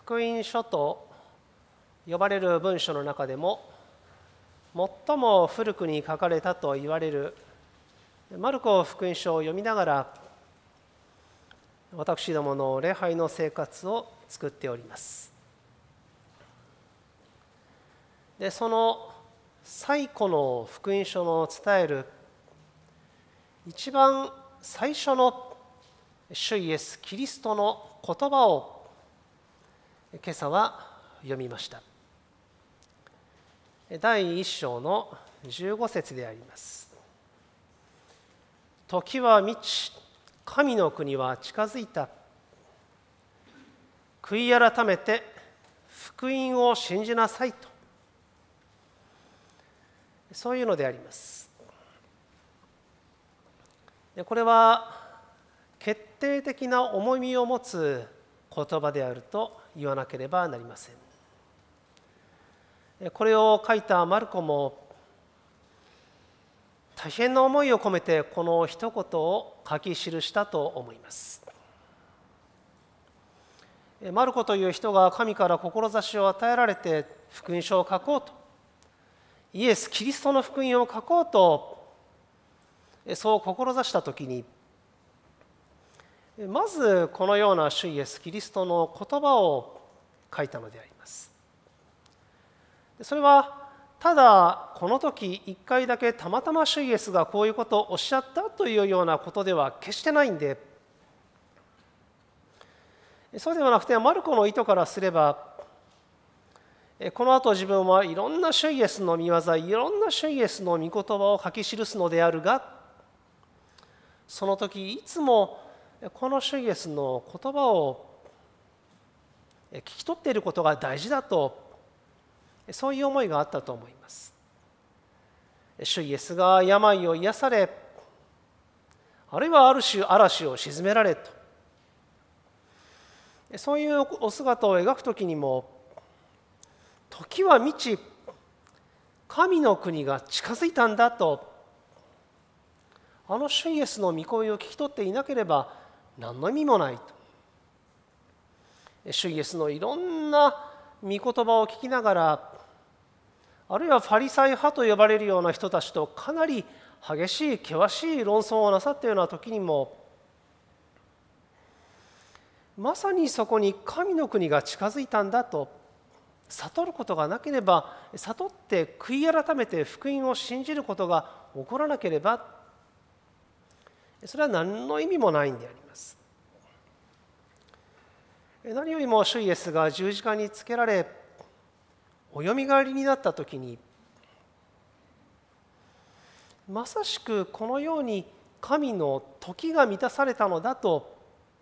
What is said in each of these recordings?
福音書と呼ばれる文書の中でも最も古くに書かれたと言われるマルコ福音書を読みながら私どもの礼拝の生活を作っております。でその最古の福音書の伝える一番最初の主イエスキリストの言葉を今朝は読みました。第1章の15節であります。時は満ち、神の国は近づいた。悔い改めて福音を信じなさいと。そういうのであります。これは決定的な重みを持つ言葉であると言わなければなりません。これを書いたマルコも大変な思いを込めてこの一言を書き記したと思います。マルコという人が神から志を与えられて福音書を書こうと、イエス・キリストの福音を書こうとそう志したときに、まずこのような主イエス・キリストの言葉を書いたのであります。それはただこの時一回だけたまたま主イエスがこういうことをおっしゃったというようなことでは決してないんで、そうではなくてマルコの意図からすれば、この後自分はいろんな主イエスの御業、いろんな主イエスの御言葉を書き記すのであるが、その時いつもこの主イエスの言葉を聞き取っていることが大事だと、そういう思いがあったと思います。主イエスが病を癒され、あるいはある種嵐を鎮められと、そういうお姿を描くときにも、時は満ち、神の国が近づいたんだと、あの主イエスの御声を聞き取っていなければ何の意味もないと。主イエスのいろんな御言葉を聞きながら、あるいはファリサイ派と呼ばれるような人たちとかなり激しい険しい論争をなさったような時にも、まさにそこに神の国が近づいたんだと悟ることがなければ、悟って悔い改めて福音を信じることが起こらなければ、それは何の意味もないんであります。何よりも主イエスが十字架につけられおよみがえりになったときに、まさしくこのように神の時が満たされたのだと、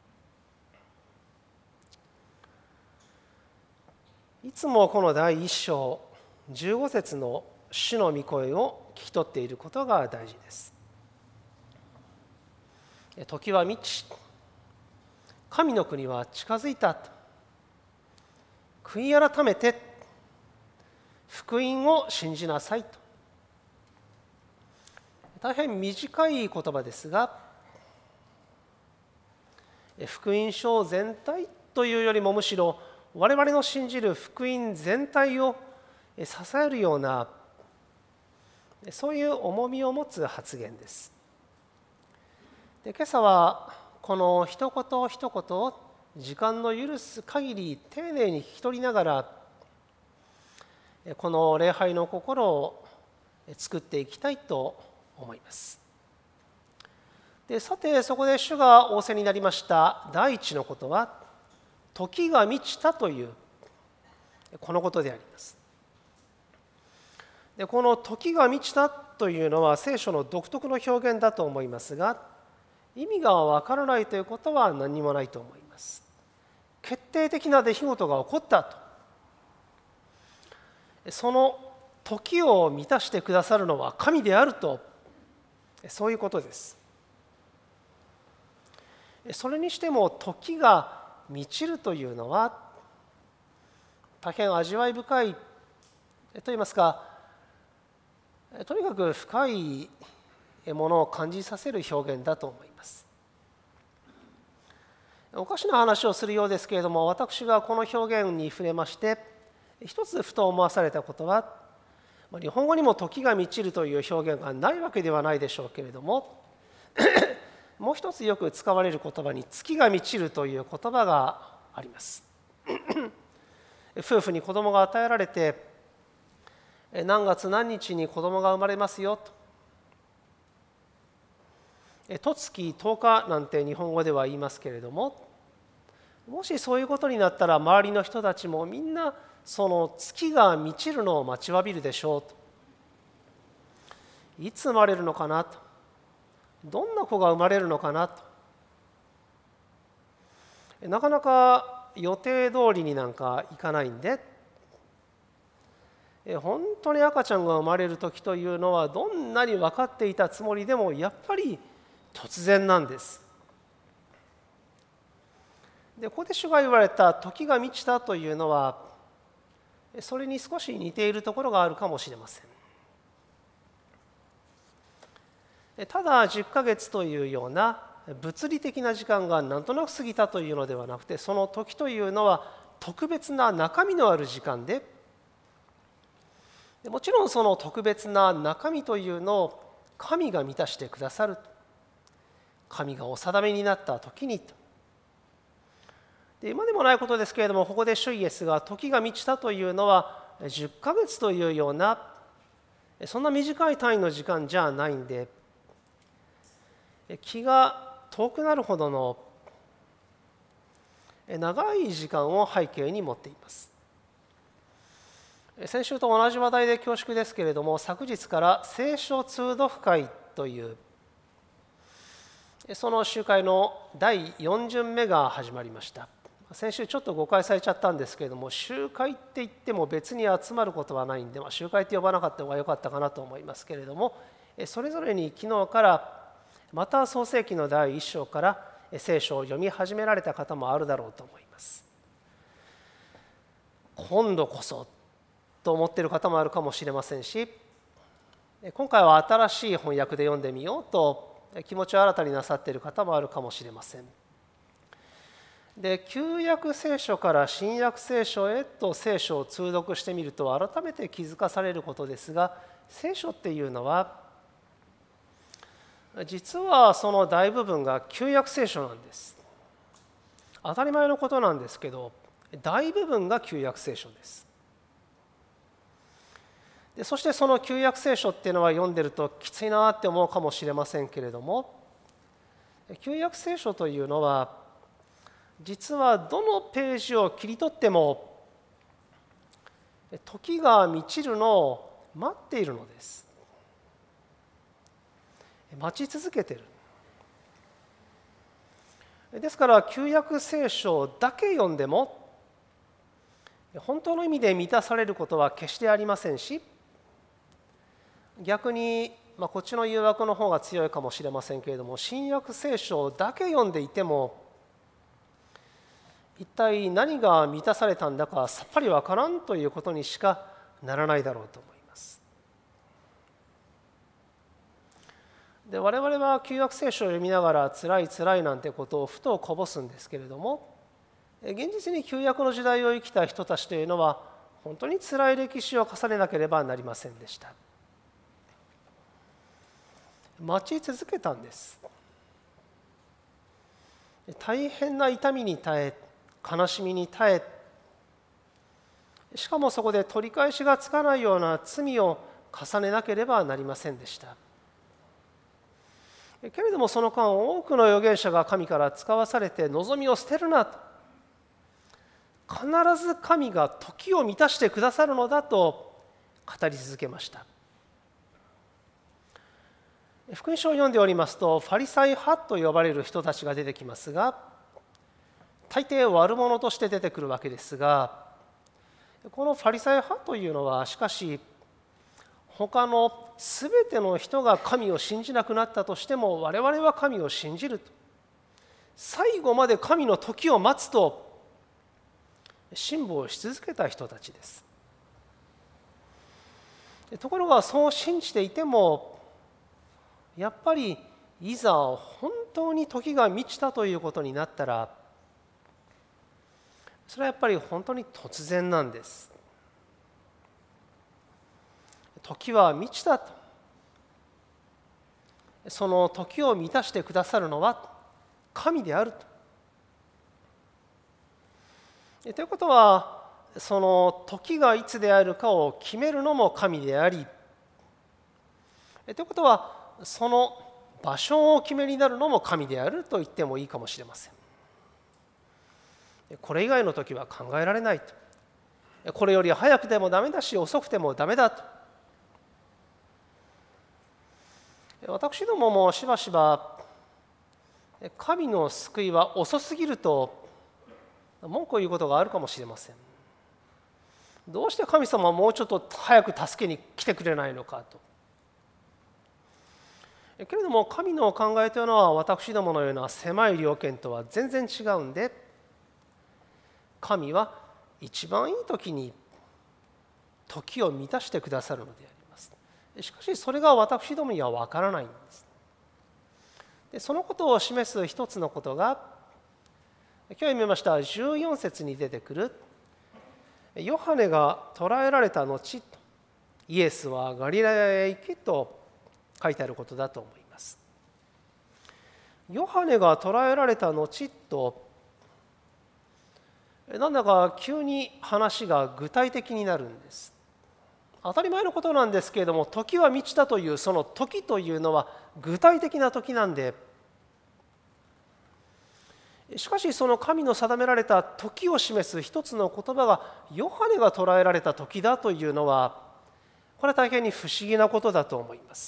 いつもこの第1章15節の主の御声を聞き取っていることが大事です。時は満ち、神の国は近づいた。悔い改めて福音を信じなさいと。大変短い言葉ですが、福音書全体というよりもむしろ我々の信じる福音全体を支えるような、そういう重みを持つ発言です。で今朝はこの一言一言を時間の許す限り丁寧に聞き取りながら、この礼拝の心を作っていきたいと思います。でさて、そこで主が仰せになりました第一のことは、時が満ちたというこのことであります。でこの時が満ちたというのは聖書の独特の表現だと思いますが、意味がわからないということは何にもないと思います。決定的な出来事が起こったと、その時を満たしてくださるのは神であると、そういうことです。それにしても時が満ちるというのは大変味わい深いといいますか、とにかく深いものを感じさせる表現だと思います。 おかしな話をするようですけれども、私がこの表現に触れまして一つふと思わされたことは、日本語にも時が満ちるという表現がないわけではないでしょうけれどももう一つよく使われる言葉に月が満ちるという言葉があります夫婦に子供が与えられて何月何日に子供が生まれますよと十月10日なんて日本語では言いますけれども、もしそういうことになったら周りの人たちもみんなその月が満ちるのを待ちわびるでしょうと。いつ生まれるのかなと、どんな子が生まれるのかなと、なかなか予定通りになんかいかないんで、本当に赤ちゃんが生まれる時というのはどんなに分かっていたつもりでもやっぱり突然なんです。でここで主が言われた時が満ちたというのはそれに少し似ているところがあるかもしれません。ただ10ヶ月というような物理的な時間がなんとなく過ぎたというのではなくて、その時というのは特別な中身のある時間で、もちろんその特別な中身というのを神が満たしてくださる、神がお定めになった時にと。で今でもないことですけれども、ここで主イエスが時が満ちたというのは10ヶ月というようなそんな短い単位の時間じゃないんで、気が遠くなるほどの長い時間を背景に持っています。先週と同じ話題で恐縮ですけれども、昨日から聖書通読会というその集会の第4巡目が始まりました。先週ちょっと誤解されちゃったんですけれども、集会って言っても別に集まることはないんで、集会って呼ばなかった方が良かったかなと思いますけれども、それぞれに昨日からまた創世記の第1章から聖書を読み始められた方もあるだろうと思います。今度こそと思っている方もあるかもしれませんし、今回は新しい翻訳で読んでみようと気持ちを新たになさっている方もあるかもしれません。で旧約聖書から新約聖書へと聖書を通読してみると改めて気づかされることですが、聖書っていうのは実はその大部分が旧約聖書なんです。当たり前のことなんですけど、大部分が旧約聖書です。でそしてその旧約聖書っていうのは読んでるときついなって思うかもしれませんけれども、旧約聖書というのは実はどのページを切り取っても時が満ちるのを待っているのです。待ち続けている。ですから旧約聖書だけ読んでも本当の意味で満たされることは決してありませんし、逆にこっちの誘惑の方が強いかもしれませんけれども、新約聖書だけ読んでいても一体何が満たされたんだかさっぱりわからんということにしかならないだろうと思います。で我々は旧約聖書を読みながら辛い辛いなんてことをふとこぼすんですけれども、現実に旧約の時代を生きた人たちというのは本当に辛い歴史を重ねなければなりませんでした。待ち続けたんです。大変な痛みに耐え、悲しみに耐え、しかもそこで取り返しがつかないような罪を重ねなければなりませんでした。けれどもその間多くの預言者が神から使わされて、望みを捨てるなと、必ず神が時を満たしてくださるのだと語り続けました。福音書を読んでおりますと、ファリサイ派と呼ばれる人たちが出てきますが、大抵悪者として出てくるわけですが、このファリサイ派というのはしかし他のすべての人が神を信じなくなったとしても我々は神を信じると、最後まで神の時を待つと辛抱し続けた人たちです。ところがそう信じていてもやっぱりいざ本当に時が満ちたということになったら、 それはやっぱり本当に突然なんです。時は満ちたと。その時を満たしてくださるのは神であると。ということは、その時がいつであるかを決めるのも神であり、ということは、その場所をお決めになるのも神であると言ってもいいかもしれません。これ以外の時は考えられないと。これより早くてもダメだし、遅くてもダメだと。私どももしばしば神の救いは遅すぎると文句を言うことがあるかもしれません。どうして神様はもうちょっと早く助けに来てくれないのかと。けれども神のお考えというのは私どものような狭い了見とは全然違うんで、神は一番いい時に時を満たしてくださるのであります。しかしそれが私どもには分からないんです。でそのことを示す一つのことが、今日読みました14節に出てくるヨハネが捕らえられた後、イエスはガリラヤへ行きと書いてあることだと思います。ヨハネが捕らえられた後と、なんだか急に話が具体的になるんです。当たり前のことなんですけれども、時は満ちたというその時というのは具体的な時なんで、しかしその神の定められた時を示す一つの言葉がヨハネが捕らえられた時だというのは、これは大変に不思議なことだと思います。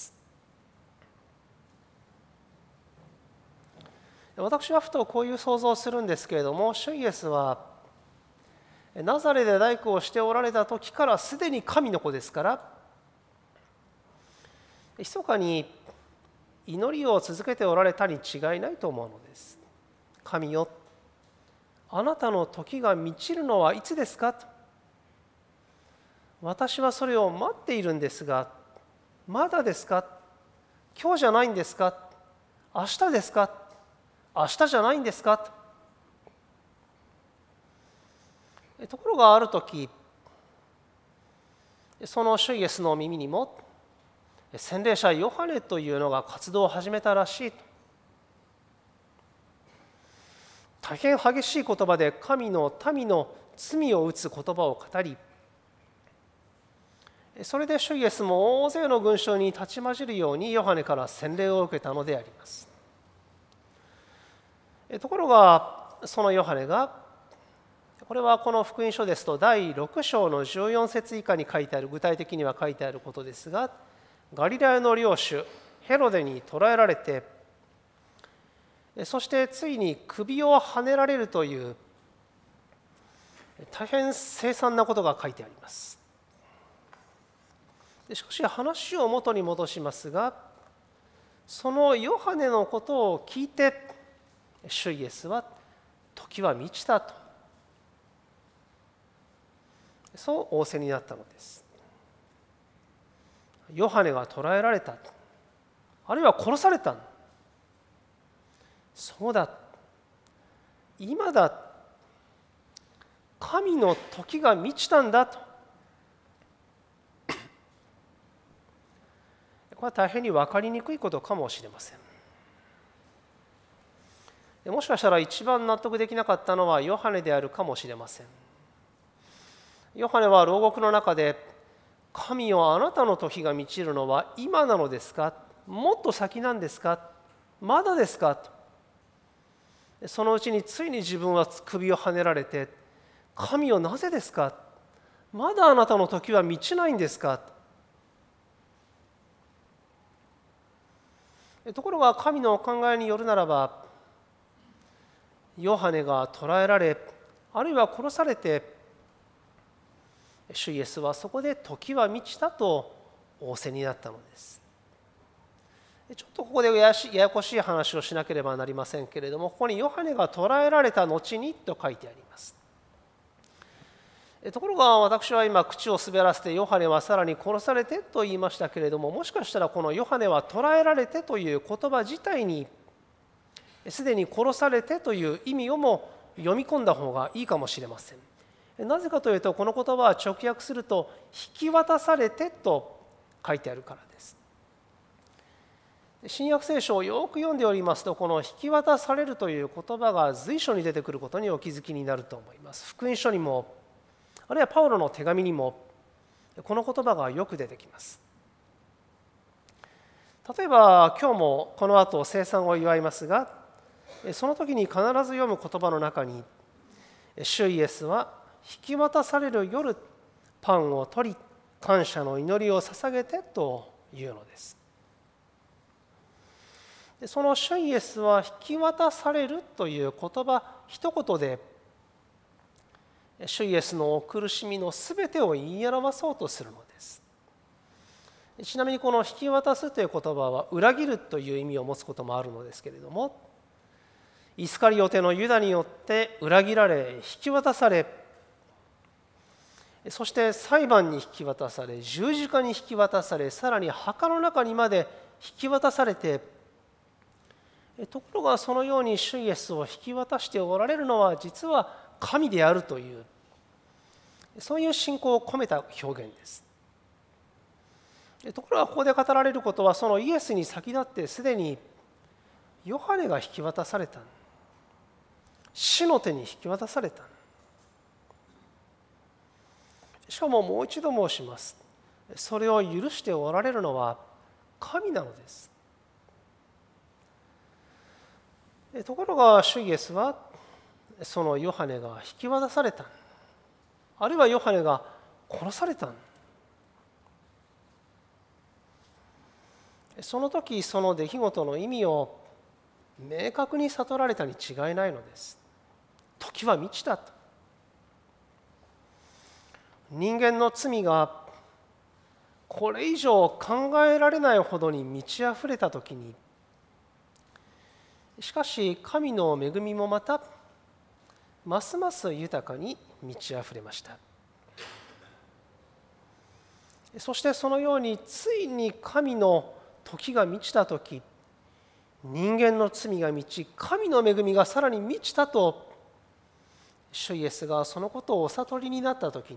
私はふとこういう想像をするんですけれども、主イエスはナザレで大工をしておられた時からすでに神の子ですから、密かに祈りを続けておられたに違いないと思うのです。神よ、あなたの時が満ちるのはいつですかと。私はそれを待っているんですが、まだですか？今日じゃないんですか？明日ですか？明日じゃないんですか？ところがある時、その主イエスの耳にも洗礼者ヨハネというのが活動を始めたらしいと。大変激しい言葉で神の民の罪を打つ言葉を語り、それで主イエスも大勢の群衆に立ち混じるようにヨハネから洗礼を受けたのであります。ところがそのヨハネが、これはこの福音書ですと第6章の14節以下に書いてある、具体的には書いてあることですが、ガリラヤの領主ヘロデに捕らえられて、そしてついに首をはねられるという大変凄惨なことが書いてあります。しかし話を元に戻しますが、そのヨハネのことを聞いて主イエスは時は満ちたと、そう仰せになったのです。ヨハネが捕らえられた、あるいは殺された、そうだ、今だ、神の時が満ちたんだと。これは大変に分かりにくいことかもしれません。もしかしたら一番納得できなかったのはヨハネであるかもしれません。ヨハネは牢獄の中で、神よ、あなたの時が満ちるのは今なのですか？もっと先なんですか？まだですか？と。そのうちについに自分は首をはねられて、神よ、なぜですか？まだあなたの時は満ちないんですか？ところが神のお考えによるならば、ヨハネが捕らえられ、あるいは殺されて、主イエスはそこで時は満ちたと仰せになったのです。ちょっとここでややこしい話をしなければなりませんけれども、ここにヨハネが捕らえられた後にと書いてあります。ところが私は今口を滑らせてヨハネはさらに殺されてと言いましたけれども、もしかしたらこのヨハネは捕らえられてという言葉自体にすでに殺されてという意味をも読み込んだ方がいいかもしれません。なぜかというと、この言葉は直訳すると引き渡されてと書いてあるからです。新約聖書をよく読んでおりますと、この引き渡されるという言葉が随所に出てくることにお気づきになると思います。福音書にも、あるいはパウロの手紙にもこの言葉がよく出てきます。例えば今日もこの後聖餐を祝いますが、その時に必ず読む言葉の中に、主イエスは引き渡される夜パンを取り感謝の祈りを捧げてというのです。その主イエスは引き渡されるという言葉一言で、主イエスの苦しみのすべてを言い表そうとするのです。ちなみにこの引き渡すという言葉は裏切るという意味を持つこともあるのですけれども、イスカリオテのユダによって裏切られ引き渡され、そして裁判に引き渡され、十字架に引き渡され、さらに墓の中にまで引き渡されて、ところがそのように主イエスを引き渡しておられるのは実は神であるという、そういう信仰を込めた表現です。ところがここで語られることは、そのイエスに先立ってすでにヨハネが引き渡された、死の手に引き渡された。しかももう一度申します。それを許しておられるのは神なのです。ところが主イエスはそのヨハネが引き渡された、あるいはヨハネが殺された。その時その出来事の意味を明確に悟られたに違いないのです。時は満ちたと。人間の罪がこれ以上考えられないほどに満ち溢れた時に、しかし神の恵みもまたますます豊かに満ち溢れました。そしてそのようについに神の時が満ちた時、人間の罪が満ち神の恵みがさらに満ちたと主イエスがそのことをお悟りになった時に、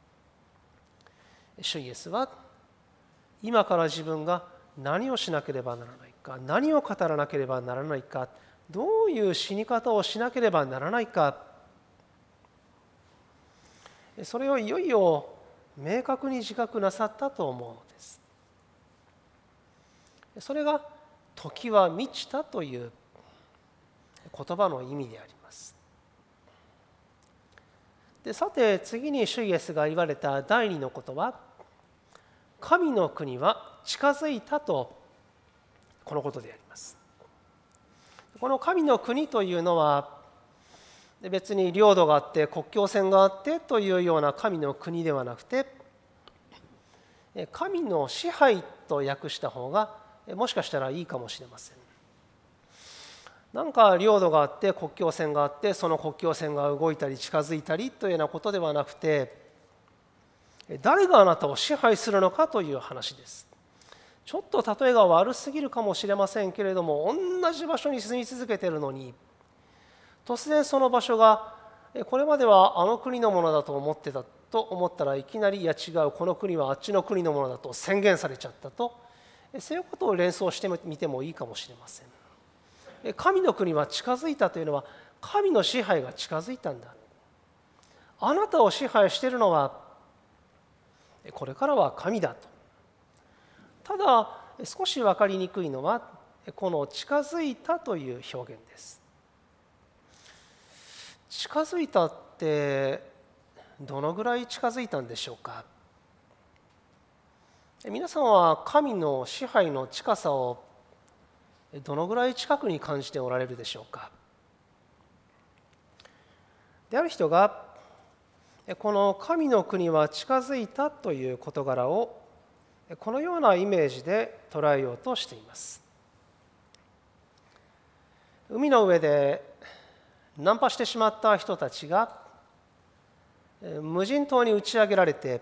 主イエスは今から自分が何をしなければならないか、何を語らなければならないか、どういう死に方をしなければならないか、それをいよいよ明確に自覚なさったと思うのです。それが時は満ちたという言葉の意味であります。でさて次に主イエスが言われた第二のことは、神の国は近づいたと、このことであります。この神の国というのは別に領土があって国境線があってというような神の国ではなくて、神の支配と訳した方がもしかしたらいいかもしれません。なんか領土があって国境線があって、その国境線が動いたり近づいたりというようなことではなくて、誰があなたを支配するのかという話です。ちょっと例えが悪すぎるかもしれませんけれども、同じ場所に住み続けているのに、突然その場所がこれまではあの国のものだと思ってたと思ったら、いきなりいや違う、この国はあっちの国のものだと宣言されちゃったと、そういうことを連想してみてもいいかもしれません。神の国は近づいたというのは、神の支配が近づいたんだ。あなたを支配しているのはこれからは神だと。ただ少し分かりにくいのはこの近づいたという表現です。近づいたってどのぐらい近づいたんでしょうか。皆さんは神の支配の近さをどのぐらい近くに感じておられるでしょうか。である人がこの神の国は近づいたという事柄をこのようなイメージで捉えようとしています。海の上でナンパしてしまった人たちが無人島に打ち上げられて、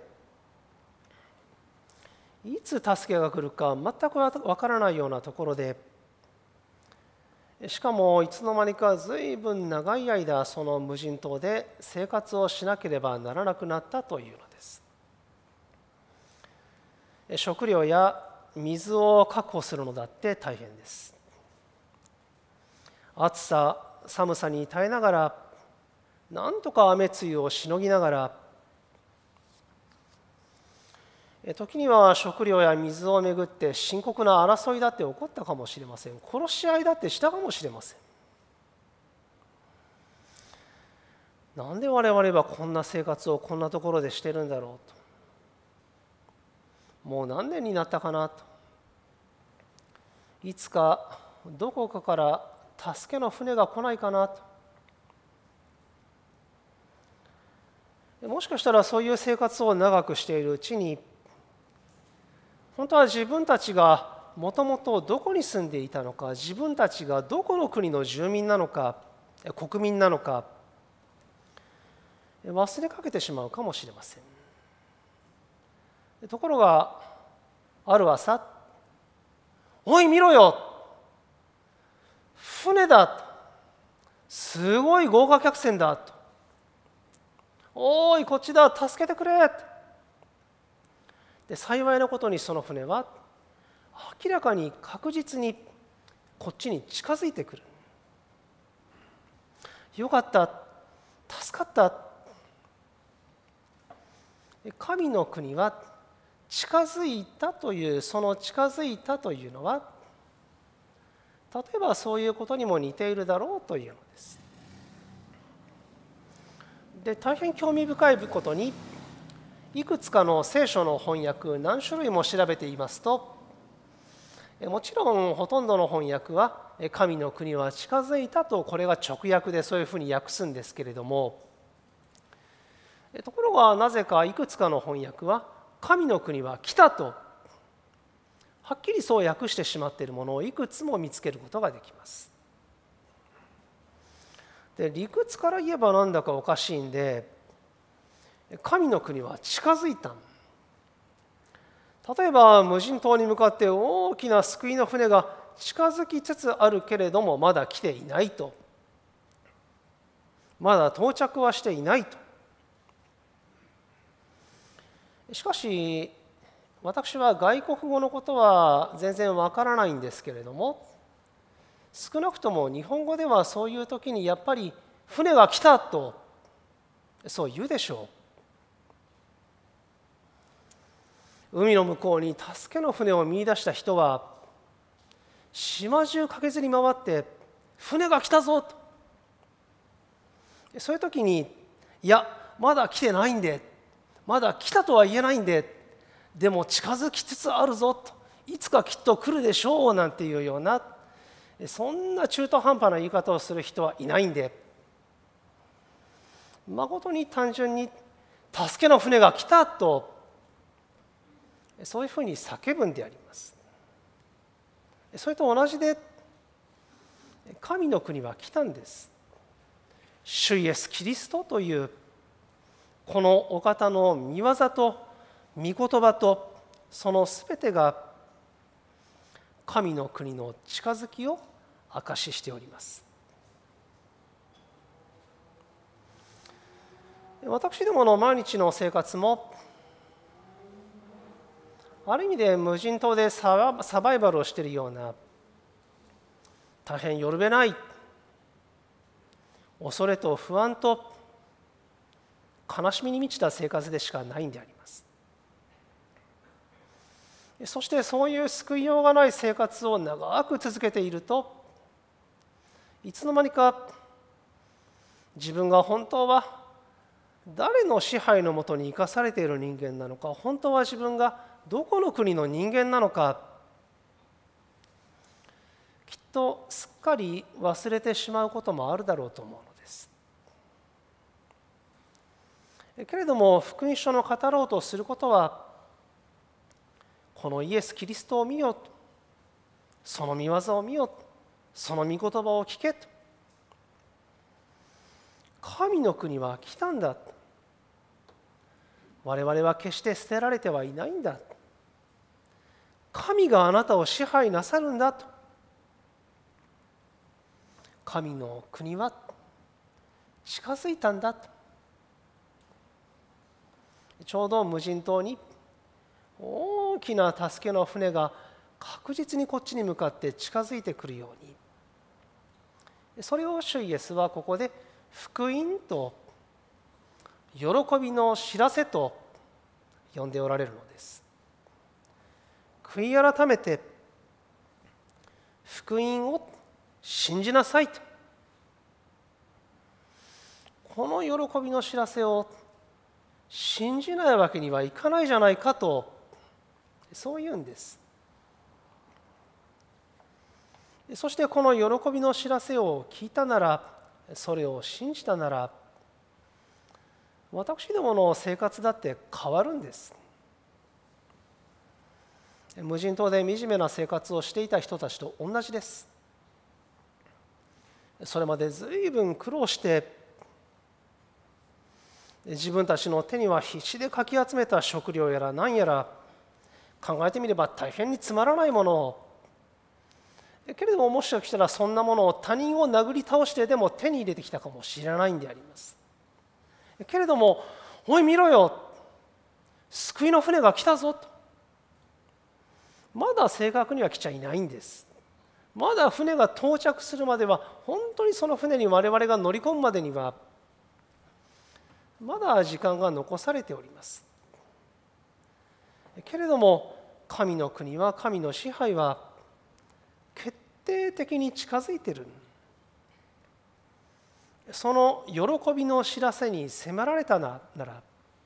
いつ助けが来るか全くわからないようなところで、 しかもいつの間にかずいぶん長い間その無人島で生活をしなければならなくなったというのです。食料や水を確保するのだって大変です。暑さ寒さに耐えながら、なんとか雨露をしのぎながら、時には食料や水をめぐって深刻な争いだって起こったかもしれません。殺し合いだってしたかもしれません。なんで我々はこんな生活をこんなところでしてるんだろうと。もう何年になったかなと。いつかどこかから助けの船が来ないかなと。もしかしたらそういう生活を長くしているうちに、本当は自分たちがもともとどこに住んでいたのか、自分たちがどこの国の住民なのか、国民なのか、忘れかけてしまうかもしれません。ところが、ある朝、おい見ろよ、船だ、すごい豪華客船だと、おいこっちだ、助けてくれ。で幸いなことにその船は明らかに確実にこっちに近づいてくる。よかった、助かった。神の国は近づいたという、その近づいたというのは、例えばそういうことにも似ているだろうというのです。で大変興味深いことに、いくつかの聖書の翻訳、何種類も調べていますと、もちろんほとんどの翻訳は神の国は近づいたと、これが直訳でそういうふうに訳すんですけれども、ところがなぜかいくつかの翻訳は神の国は来たとはっきりそう訳してしまっているものをいくつも見つけることができます。で理屈から言えばなんだかおかしいんで、神の国は近づいた。例えば無人島に向かって大きな救いの船が近づきつつあるけれどもまだ来ていないと、まだ到着はしていないと。しかし私は外国語のことは全然わからないんですけれども、少なくとも日本語ではそういう時にやっぱり船が来たとそう言うでしょう。海の向こうに助けの船を見出した人は島中駆けずり回って船が来たぞと。そういう時にいやまだ来てないんで、まだ来たとは言えないんで、でも近づきつつあるぞと、いつかきっと来るでしょうなんていうような、そんな中途半端な言い方をする人はいないんで、誠に単純に助けの船が来たとそういうふうに叫ぶんであります。それと同じで神の国は来たんです。主イエスキリストというこのお方の御業と御言葉とそのすべてが神の国の近づきを証ししております。私どもの毎日の生活もある意味で無人島でサバイバルをしているような大変よるべない恐れと不安と悲しみに満ちた生活でしかないんであります。そしてそういう救いようがない生活を長く続けていると、いつの間にか自分が本当は誰の支配のもとに生かされている人間なのか、本当は自分がどこの国の人間なのか、きっとすっかり忘れてしまうこともあるだろうと思うのです。けれども福音書の語ろうとすることは、このイエス・キリストを見よと、その御業を見よと、その御言葉を聞けと、神の国は来たんだ、我々は決して捨てられてはいないんだ、神があなたを支配なさるんだと、 神の国は近づいたんだと。ちょうど無人島に大きな助けの船が確実にこっちに向かって近づいてくるように、それを主イエスはここで福音と喜びの知らせと呼んでおられるのです。悔い改めて福音を信じなさいと、この喜びの知らせを信じないわけにはいかないじゃないかと、そう言うんです。そしてこの喜びの知らせを聞いたなら、それを信じたなら、私どもの生活だって変わるんです。無人島で惨めな生活をしていた人たちと同じです。それまでずいぶん苦労して自分たちの手には必死でかき集めた食料やら何やら、考えてみれば大変につまらないものを、けれどももしかしたらそんなものを他人を殴り倒してでも手に入れてきたかもしれないんであります。けれども、おい見ろよ、救いの船が来たぞと。まだ正確には来ちゃいないんです。まだ船が到着するまでは、本当にその船に我々が乗り込むまでにはまだ時間が残されております。けれども神の国は、神の支配は決定的に近づいている。その喜びの知らせに迫られたなら、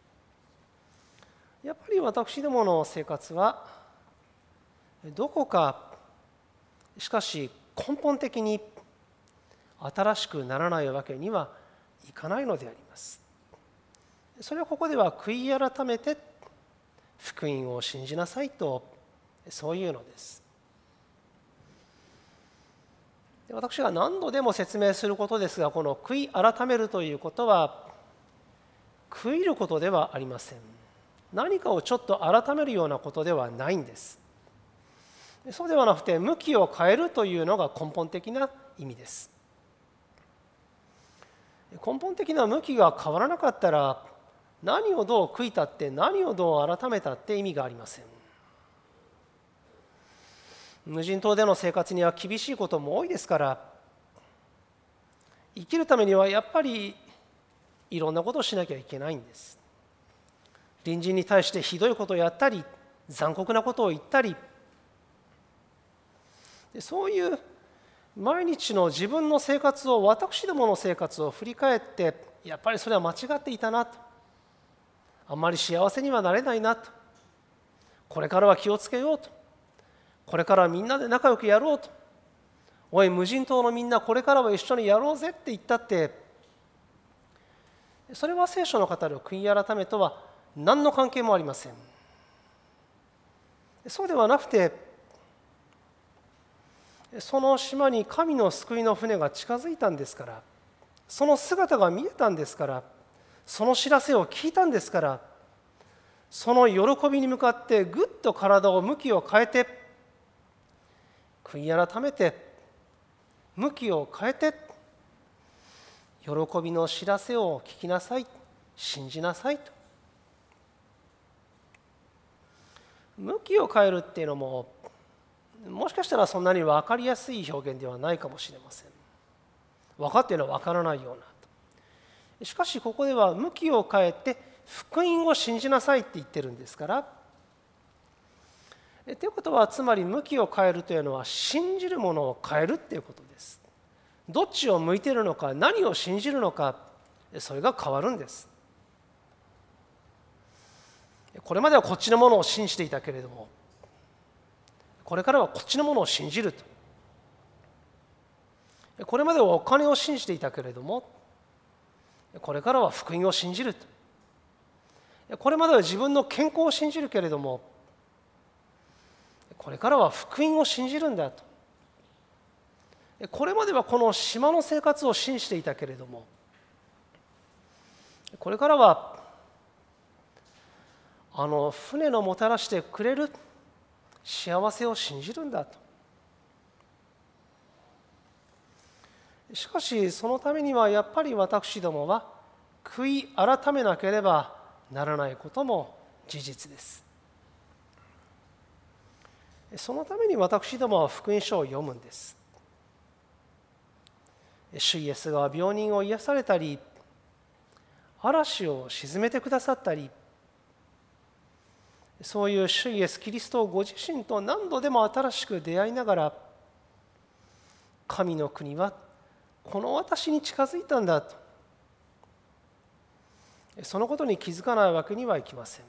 やっぱり私どもの生活はどこかしかし根本的に新しくならないわけにはいかないのであります。それはここでは悔い改めて福音を信じなさいと、そういうのです。私が何度でも説明することですが、この悔い改めるということは悔いることではありません。何かをちょっと改めるようなことではないんです。そうではなくて、向きを変えるというのが根本的な意味です。根本的な向きが変わらなかったら、何をどう悔いたって、何をどう改めたって意味がありません。無人島での生活には厳しいことも多いですから、生きるためにはやっぱりいろんなことをしなきゃいけないんです。隣人に対してひどいことをやったり、残酷なことを言ったり、そういう毎日の自分の生活を、私どもの生活を振り返って、やっぱりそれは間違っていたなと、あんまり幸せにはなれないなと、これからは気をつけようと、これからはみんなで仲良くやろうと、おい無人島のみんなこれからは一緒にやろうぜって言ったって、それは聖書の語る悔い改めとは何の関係もありません。そうではなくて、その島に神の救いの船が近づいたんですから、その姿が見えたんですから、その知らせを聞いたんですから、その喜びに向かってぐっと体を向きを変えて、悔い改めて向きを変えて、喜びの知らせを聞きなさい、信じなさいと。向きを変えるっていうのも、もしかしたらそんなに分かりやすい表現ではないかもしれません。分かっているのは分からないようなと。しかしここでは向きを変えて福音を信じなさいって言ってるんですから、ということはつまり向きを変えるというのは信じるものを変えるっていうことです。どっちを向いているのか、何を信じるのか、それが変わるんです。これまではこっちのものを信じていたけれども、これからはこっちのものを信じると。これまではお金を信じていたけれども、これからは福音を信じると。これまでは自分の健康を信じるけれども、これからは福音を信じるんだと。これまではこの島の生活を信じていたけれども、これからは船のもたらしてくれる幸せを信じるんだと。 しかしそのためにはやっぱり私どもは悔い改めなければならないことも事実です。そのために私どもは福音書を読むんです。主イエスが病人を癒されたり、嵐を鎮めてくださったり、そういう主イエスキリストご自身と何度でも新しく出会いながら、神の国はこの私に近づいたんだと、そのことに気づかないわけにはいきません。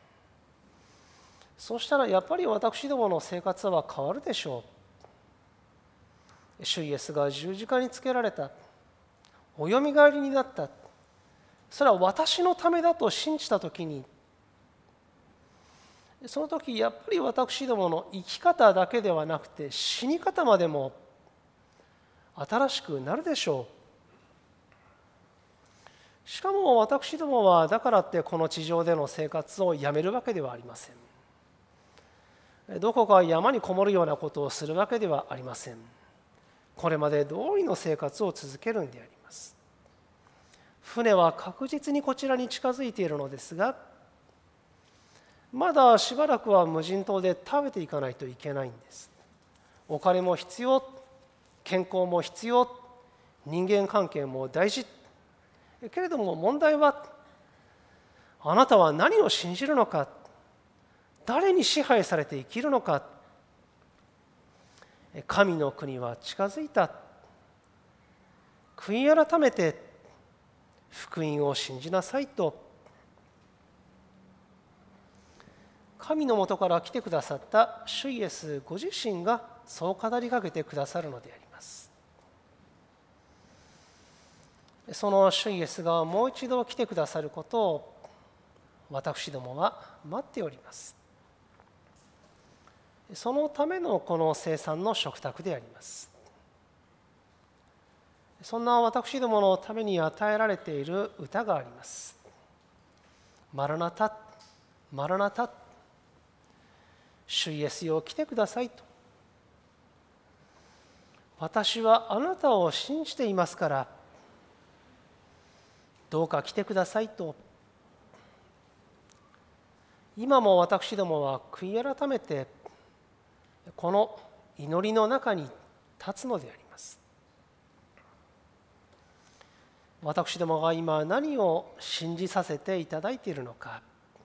そうしたらやっぱり私どもの生活は変わるでしょう。主イエスが十字架につけられた、およみがえりになった、それは私のためだと信じたときに、その時やっぱり私どもの生き方だけではなくて死に方までも新しくなるでしょう。しかも私どもはだからってこの地上での生活をやめるわけではありません。どこか山にこもるようなことをするわけではありません。これまで通りの生活を続けるんであります。船は確実にこちらに近づいているのですが、まだしばらくは無人島で食べていかないといけないんです。お金も必要、健康も必要、人間関係も大事。けれども問題は、あなたは何を信じるのか、誰に支配されて生きるのか。神の国は近づいた。悔い改めて福音を信じなさいと、神のもとから来てくださった主イエスご自身がそう語りかけてくださるのであります。その主イエスがもう一度来てくださることを私どもは待っております。そのためのこの聖餐の食卓であります。そんな私どものために与えられている歌があります。マラナタ、マラナタ、主イエスよ来てくださいと。私はあなたを信じていますから、どうか来てくださいと。今も私どもは悔い改めてこの祈りの中に立つのであります。私どもが今何を信じさせていただいているのか、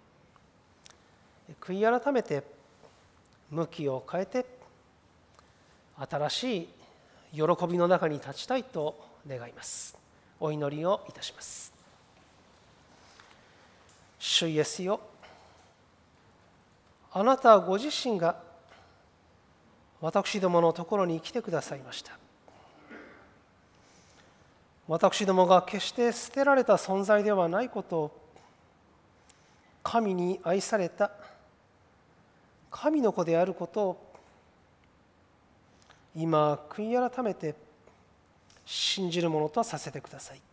悔い改めて向きを変えて新しい喜びの中に立ちたいと願います。お祈りをいたします。主イエスよ、あなたご自身が私どものところに来てくださいました。私どもが決して捨てられた存在ではないことを、神に愛された神の子であることを今悔い改めて信じるものとさせてください。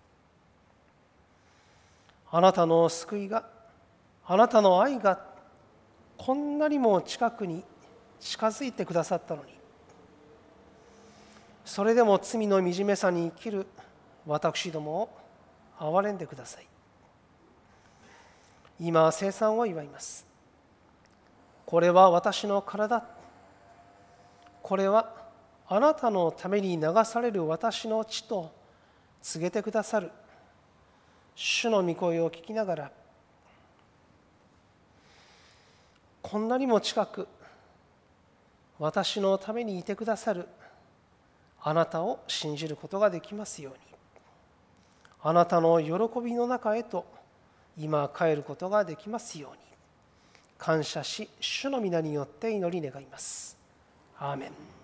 あなたの救いが、あなたの愛がこんなにも近くに近づいてくださったのに、それでも罪の惨めさに生きる私どもを憐れんでください。今聖餐を祝います。これは私の体、これはあなたのために流される私の血と告げてくださる主の御声を聞きながら、こんなにも近く私のためにいてくださるあなたを信じることができますように、あなたの喜びの中へと今帰ることができますように、感謝し主の皆によって祈り願います。アーメン。